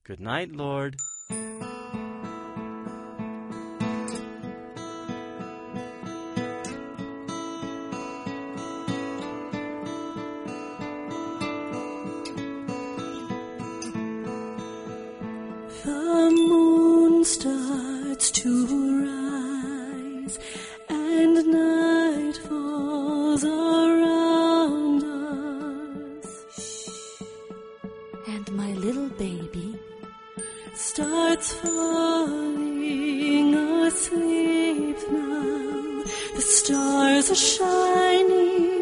Good night, Lord. The moon starts to rise, and night falls around us. And my little baby starts falling asleep now. The stars are shining